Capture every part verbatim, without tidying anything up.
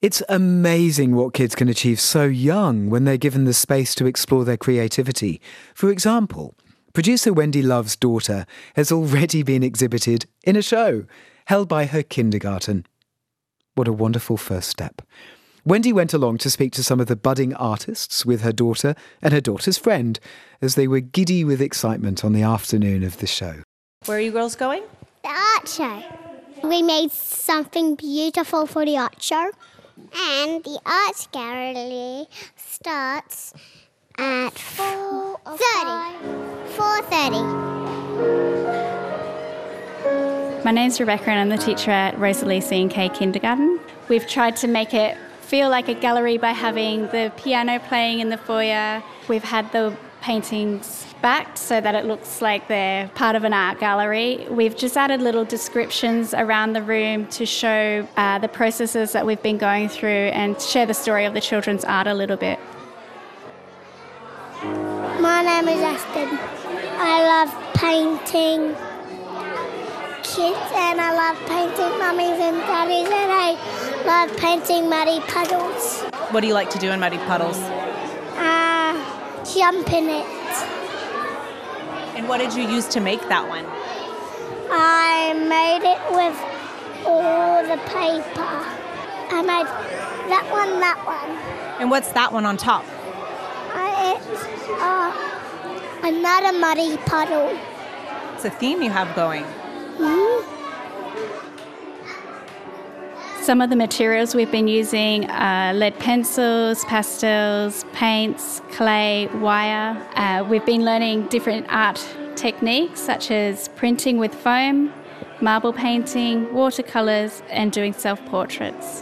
It's amazing what kids can achieve so young when they're given the space to explore their creativity. For example, producer Wendy Love's daughter has already been exhibited in a show held by her kindergarten. What a wonderful first step. Wendy went along to speak to some of the budding artists with her daughter and her daughter's friend as they were giddy with excitement on the afternoon of the show. Where are you girls going? The art show. We made something beautiful for the art show. And the art gallery starts at four thirty. four thirty. My name's Rebecca and I'm the teacher at Rosalie C and K Kindergarten. We've tried to make it feel like a gallery by having the piano playing in the foyer. We've had the paintings backed so that it looks like they're part of an art gallery. We've just added little descriptions around the room to show uh, the processes that we've been going through and share the story of the children's art a little bit. My name is Aston. I love painting kids and I love painting mummies and daddies and I love painting muddy puddles. What do you like to do in muddy puddles? Uh, jump in it. And what did you use to make that one? I made it with all the paper. I made that one, that one. And what's that one on top? I, it's uh, another muddy puddle. It's a theme you have going. Mm-hmm. Some of the materials we've been using are lead pencils, pastels, paints, clay, wire. Uh, we've been learning different art techniques such as printing with foam, marble painting, watercolours and doing self-portraits.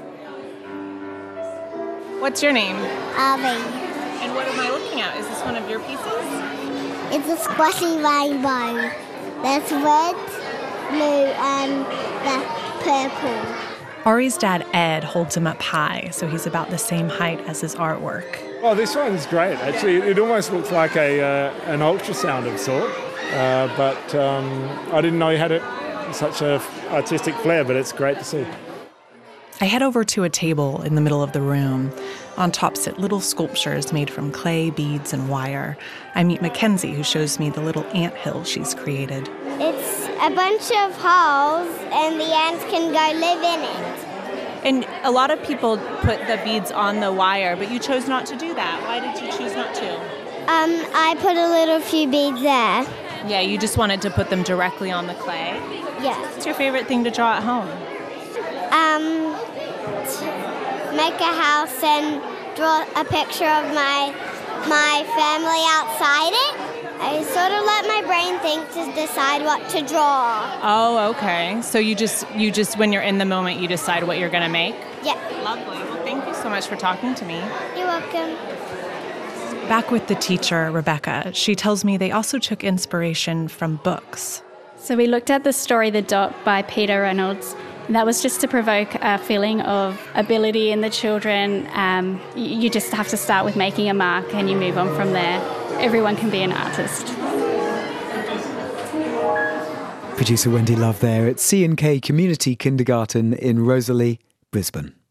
What's your name? Avi. And what am I looking at? Is this one of your pieces? It's a squashy rainbow. There's red, blue and the purple. Ari's dad, Ed, holds him up high, so he's about the same height as his artwork. Oh, this one's great. Actually, it almost looks like a uh, an ultrasound of sort, uh, but um, I didn't know you had it, such a artistic flair, but it's great to see. I head over to a table in the middle of the room. On top sit little sculptures made from clay, beads, and wire. I meet Mackenzie, who shows me the little anthill she's created. It's a bunch of holes and the ants can go live in it. And a lot of people put the beads on the wire, but you chose not to do that. Why did you choose not to? Um, I put a little few beads there. Yeah, you just wanted to put them directly on the clay. Yeah. What's your favorite thing to draw at home? Um, to make a house and draw a picture of my my family outside it. I sort of let my brain think to decide what to draw. Oh, okay. So you just, you just, when you're in the moment, you decide what you're going to make? Yeah. Lovely. Well, thank you so much for talking to me. You're welcome. Back with the teacher, Rebecca, she tells me they also took inspiration from books. So we looked at the story The Dot by Peter Reynolds. And that was just to provoke a feeling of ability in the children. Um, you just have to start with making a mark and you move on from there. Everyone can be an artist. Producer Wendy Love there at C and K Community Kindergarten in Rosalie, Brisbane.